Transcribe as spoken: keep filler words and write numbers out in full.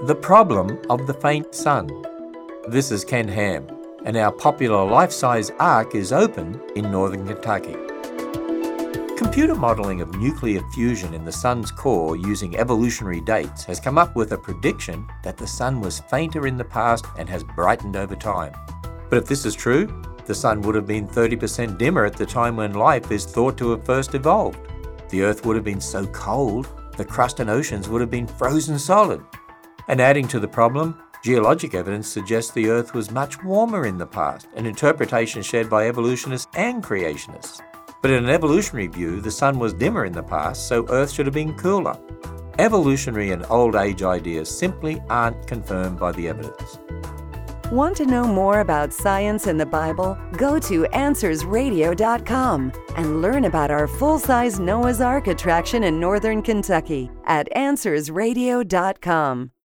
The Problem of the Faint Sun. This is Ken Ham, and our popular life-size ark is open in northern Kentucky. Computer modelling of nuclear fusion in the sun's core using evolutionary dates has come up with a prediction that the sun was fainter in the past and has brightened over time. But if this is true, the sun would have been thirty percent dimmer at the time when life is thought to have first evolved. The Earth would have been so cold, the crust and oceans would have been frozen solid. And adding to the problem, geologic evidence suggests the Earth was much warmer in the past, an interpretation shared by evolutionists and creationists. But in an evolutionary view, the sun was dimmer in the past, so Earth should have been cooler. Evolutionary and old age ideas simply aren't confirmed by the evidence. Want to know more about science and the Bible? Go to answers radio dot com and learn about our full-size Noah's Ark attraction in northern Kentucky at answers radio dot com.